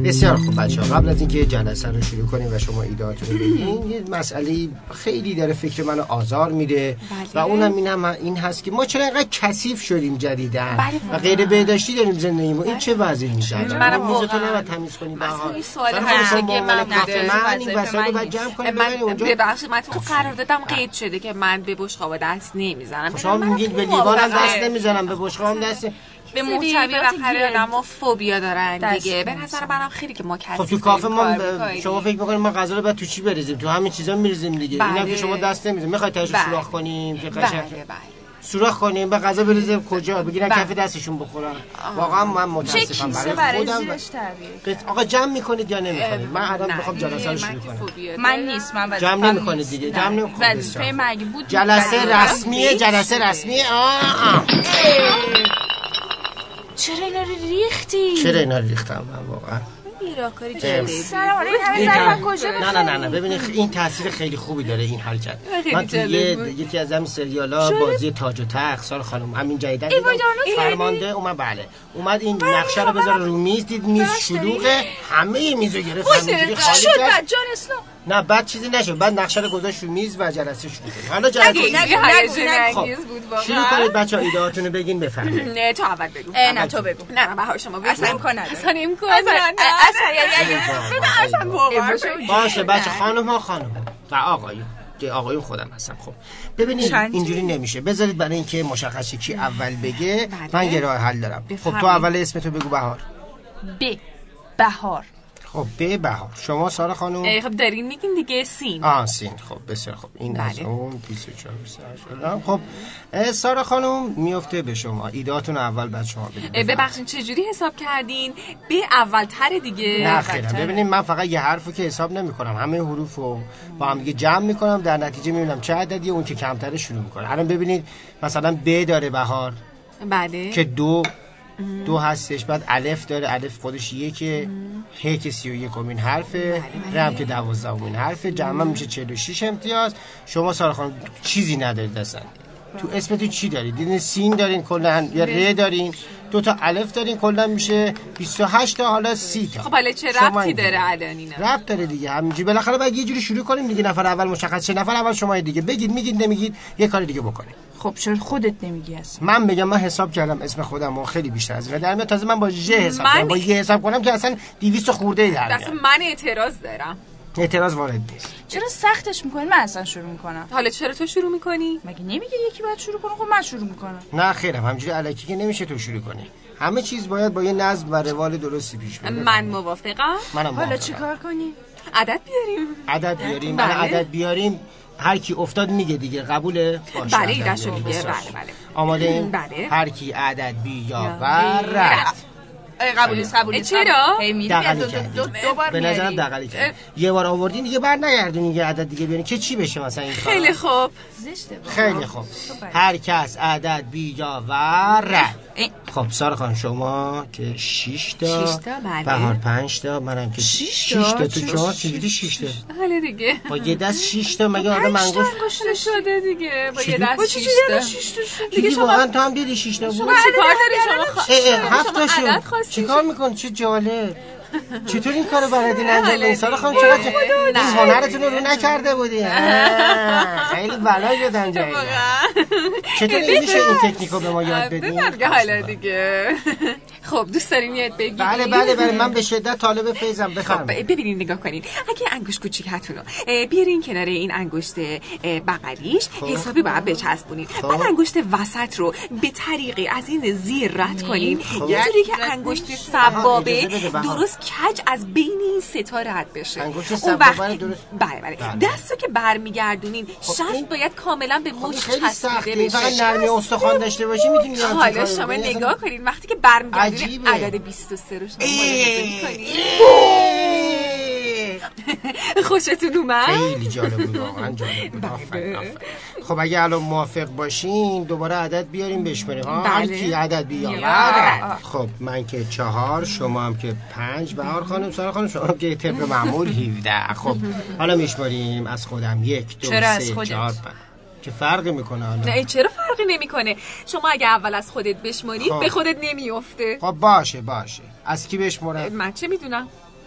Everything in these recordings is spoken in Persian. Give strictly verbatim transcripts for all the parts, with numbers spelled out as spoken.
بسیار خوب بچه‌ها، قبل از اینکه جلسه رو شروع کنیم و شما ایده‌هاتون رو بگین، یه مسئله خیلی داره فکر منو آزار میده و اونم اینم این هست که ما چرا اینقدر کثیف شدیم جدیدن و غیر بهداشتی داریم زندگیمو. این چه وضعی میشه؟ منم موزتون رو تمیز کنیم بها. این سوال همیشگی من بوده. من این وسایل رو بعد جمع کنیم ببریم اونجا. ببخشید من تو قراردادم قید شده که من به بشقاب دست نمیزنم. شما میگید به لیوانم دست نمیزنم، به بشقابم دست. به محتوی بخره آدم‌ها فوبیا دارن دیگه. به نظر منم خیلی که ما کسی خب تو کافه ما شما فکر می‌کنید ما غذا رو بعد تو چی بریزیم؟ تو همین چیزا می‌ریزیم دیگه. اینا که شما دست نمیزنید. می‌خواید تاشو سوراخ کنیم که قشنگ سوراخ کنیم به غذا بریزیم کجا بگیرن کف دستشون بخورن. واقعا من متاسفم برای خودم. آقا جمع می‌کنید یا نمی‌کنید؟ من الان می‌خوام جلسه رو شروع کنم. من نیست من جمع نمی‌کنید دیگه. جمع نمی‌کنید. وظیفه مگه بود جلسه رسمیه، جلسه رسمیه. آه چرا اینا رو ریختی؟ چرا اینا رو ریختم من واقعا؟ بیراکاری کردی. سلام علیکم. همین زحمت کجا نه نه نه نه ببینید این تاثیر خیلی خوبی داره این حرکت. من تو یکی از همین سریالا بازی تاج و تخت سال خانم همین جدیدن فرمانده اومد بله اومد این نقشه رو بذاره رو میز، دید میز شلوغه، همه میزو گرفت همینجوری خالی کرد. جان اسلام نه بعد چیزی نشد، بعد نقشه رو گذاشت رو میز و جلسه شروع کرد. حالا جلسه نگو نگو بود واقعا. شروع کنید بچه‌ها ایده‌هاتونو بگین بفرمایید. نه تو اول بگو. نه تو بگو. نه نه بهار شما بگو. اصلا امکان نداره. اصلا امکان نداره. اصلا باور باشه بچه خانم‌ها خانم‌ها و آقایون که آقایون خودم هستم. خب ببینید اینجوری نمیشه، بذارید برای اینکه مشخص شه کی اول بگه من یه راه حل دارم. خب تو اول اسمتو بگو. بهار. ب بهار. خب به بهار. شما سارا خانم؟ خب دارین میگین دیگه سین. آه سین. خب بسیار خب این از اون بیست و چهار بیست و هشت. خب سارا خانم میفته به شما. ایدهاتون اول بعد شما بگید. ببخشید چه جوری حساب کردین؟ به اولتر دیگه. نه خیلی. ببینید من فقط یه حرفو که حساب نمی‌کنم، همه حروفو با هم دیگه جمع می‌کنم، در نتیجه می‌بینم چه عددیه، اون که کمتره شروع می‌کنه. الان ببینید مثلا ب داره بهار. بله. که دو دو هستش، بعد الف داره، الف خودش یکه، ه که سی و یکمین حرفه، ر هم که دوازدهمین حرفه، جمع میشه چهل و شش امتیاز. شما سارا خانم چیزی ندارید اصلا. تو اسمتون چی دارید؟ دیدین سین دارین کلا یا ر دارین، دو تا الف دارین کلا میشه بیست و هشت تا حالا سی تا. خب حالا چه ربطی داره الان اینا؟ ربط داره دیگه. همینجوری بالاخره باید یه جوری شروع کنیم دیگه. نفر اول مشخص شه، نفر اول شما دیگه بگید، میگید نمیگید یه کاری دیگه بکنیم. خب چرا خودت نمیگی اصلا؟ من بگم من حساب کردم اسم خودم و خیلی بیشتر از این در میاد. تازه من با ژ حساب کردم، با یه حساب کنم که اصلا دویست خورده ای در میاد. اصلا من اعتراض دارم. اعتراض وارد نیست. چرا سختش میکنی؟ من اصلا شروع میکنم. حالا چرا تو شروع میکنی؟ مگه نمیگه یکی باید شروع کنه؟ خب من شروع میکنم. نه خیرم همینجوری الکی که نمیشه تو شروع کنی. همه چیز باید با یه نظم و روال درستی پیش بره. من موافقم. منم حالا چیکار کنیم؟ عدد بیاریم. عدد بیاریم. بله. عدد بیاریم. هر کی افتاد میگه دیگه. قبوله؟ باشه. بله ایده‌شو میگه. بله بله. آماده ایم؟ بله. هر کی عدد بیاورد. قبول نیست. قبول نیست. چرا؟ دقیقاً دو بار به نظرم دقیقاً کرد. یه بار آوردین دیگه بر نگردونین یه عدد دیگه بیارین که چی بشه مثلا این کار. خیلی خوب. زشته. خیلی خوب. هر کس عدد بیاورد. خب سارا خان شما که شش تا، شش تا بله. بهار پنج تا، منم که شش تا. تو چهار چجوری شش تا؟ حالا دیگه با یه دست شش تا مگه آدم انگشت انگشت شده دیگه. با یه دست شش تا. دیگه واقعا تو هم دیدی شش تا بود. شما چیکار داری شما؟ هفت تا شد. چیکار میکنی؟ چه جالب. چطور این کارو بلدین انجام بدین؟ سارا خانم چقدر این هنرتون رو نکرده بودین؟ خیلی بلایی دادن جایی. چطور میشه این تکنیکو به ما یاد بدین؟ حالا دیگه. خب دوست دارین یاد بگیرید؟ بله بله بله من به شدت طالب فیضم. بفرمایید. ببینید نگاه کنین. اگه انگشت کوچیکتونو بیارین کنار این انگشت بغلیش حسابی باید بچسبونین. بعد انگشت وسط رو به طریقی از این زیر رد کنین. یه جوری که انگشت سبابه درست کج از بین این سه تا رد بشه. انگشت سبابه درست. بله بله. دستو که برمیگردونین شست باید کاملا به مچ چسبیده بشه. فقط نرمی استخوان داشته باشی میتونی. حالا شما نگاه کنین وقتی که برمیگردونین عدد بیست و سه رو شما ملاحظه می‌کنین. خوشتون اومد؟ خیلی جالب بود واقعا جالب بود. آفرین آفرین. خب اگه الان موافق باشین دوباره عدد بیاریم بشماریم. ها هر کی عدد بیاره. خب من که چهار، شما هم که پنج، بهار خانم، سارا خانم شما هم که طبق معمول هفده. خب حالا میشماریم از خودم یک دو سه چهار پنج. چه فرقی میکنه حالا؟ نه چرا فرقی نمیکنه؟ شما اگه اول از خودت بشماری به خودت نمیافته. خب باشه باشه. از کی بشمارم؟ من چه میدونم؟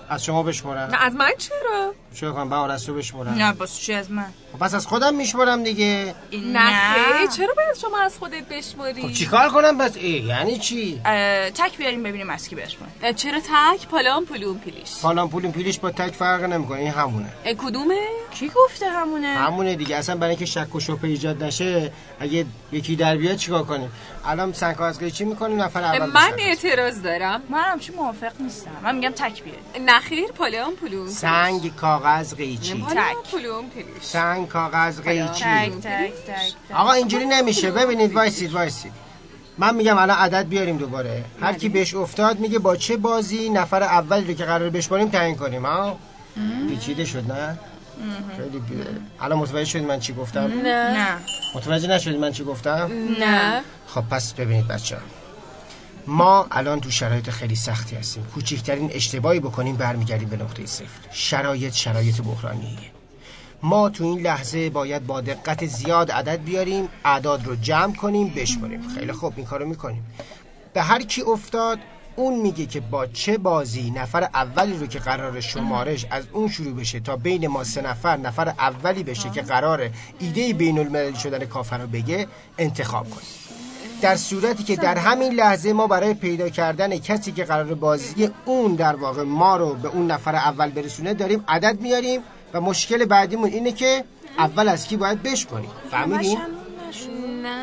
از شما بشمرم؟ نه از من چرا؟ چرا کنم بهار از تو بشمرم؟ نه باز چی از من؟ خب پس از خودم میشمرم دیگه. نه چرا باید شما از خودت بشمری؟ خب چیکار کنم بس؟ ای یعنی چی؟ تک بیاریم ببینیم از کی بشمرم. چرا تک؟ پالام پولون پیلیش. پالام پولون پیلیش با تک فرق نمیکنه، این همونه. کدومه؟ کی گفته همونه؟ همونه دیگه. اصلا برای اینکه شک و شبهه ایجاد نشه اگه یکی در بیاد چیکار کنیم؟ الان سنگ کاغذ قیچی میکنیم نفر اول. من اعتراض دارم. منم چی موافق نیستم. من میگم تک بیاریم. نخیر پالام پولون. سنگ کاغذ قیچی. تک پولون پیلیش. سنگ کاغذ قیچی. تک تک تک. آقا اینجوری نمیشه. ببینید وایسید وایسید. من میگم الان عدد بیاریم دوباره. هر کی بهش افتاد میگه با چه بازی نفر اولی رو که قرار بشماریم تعیین کنیم. ها پیچیده شد نه؟ خیلی بی... الان متوجه شدید من چی گفتم؟ نه. متوجه نشدید من چی گفتم؟ نه. خب پس ببینید بچه‌ها، ما الان تو شرایط خیلی سختی هستیم. کوچکترین اشتباهی بکنیم برمیگردیم به نقطه صفر. شرایط شرایط بحرانیه. ما تو این لحظه باید با دقت زیاد عدد بیاریم، اعداد رو جمع کنیم، بشماریم. خیلی خوب این کارو میکنیم. به هر کی افتاد اون میگه که با چه بازی نفر اولی رو که قرار شمارش از اون شروع بشه تا بین ما سه نفر نفر اولی بشه که قرار ایده بین المللی شدن کافر رو بگه انتخاب کنیم. در صورتی که در همین لحظه ما برای پیدا کردن کسی که قرار بازی اون در واقع ما رو به اون نفر اول برسونه داریم عدد میاریم و مشکل بعدیمون اینه که اول از کی باید بشماریم. فهمیدین؟ نه.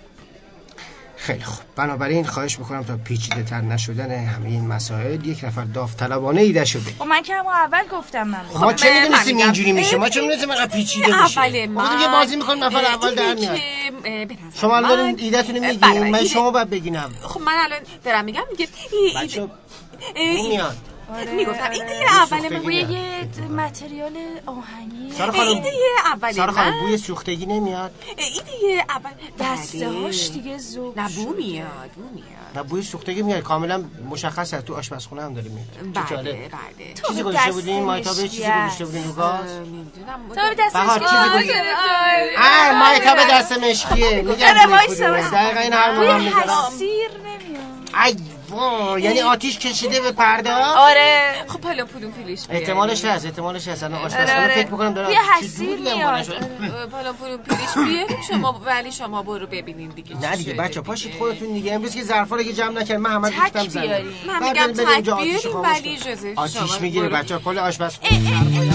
خیلی خوب. بنابراین خواهش میکنم تا پیچیده تر نشدن همه این مسائل یک نفر داوطلبانه ایده شده. خب من که همون اول گفتم من. خب ما چه میدونستیم اینجوری میشه؟ ما چه میدونستیم اینقدر پیچیده میشه؟ اول ما دیگه بازی میکنیم نفر اول در میاد. شما الان ایده‌تون رو میگین، من شما باید بگینم. خب من الان دارم میگم میگه بچه میاد. میگفتم ایده اول من بوی یه متریال آهنی. سارا خانم ایده اول سارا خانم بوی سوختگی نمیاد؟ ایده اول دسته هاش دیگه ذوق. نه بو میاد بو میاد. نه بوی سوختگی میاد، کاملا مشخصه. تو آشپزخونه هم داره میاد. بله بله. چیزی گذاشته بودین مایتابه؟ چیزی گذاشته بودین رو گاز؟ نمیدونم. تو دست مشکیه. آ مایتابه دست مشکیه. میگم دقیقاً این هر موقع میذارم. سیر نمیاد. ای وای، یعنی آتیش کشیده به پرده؟ آره. خب حالا پولون پیلیش احتمالش هست، احتمالش هست. الان آشپزخونه فکر می‌کنم دارم یه حسیر میاد. حالا پولون پیلیش بیاریم شما، ولی شما برو ببینین دیگه. نه دیگه بچا پاشید خودتون دیگه. امروز که ظرفا رو که جمع نکردیم من همه ریختم زمین. من میگم تک بیاریم ولی اجازه آتیش میگیره بچا. کل آشپزخونه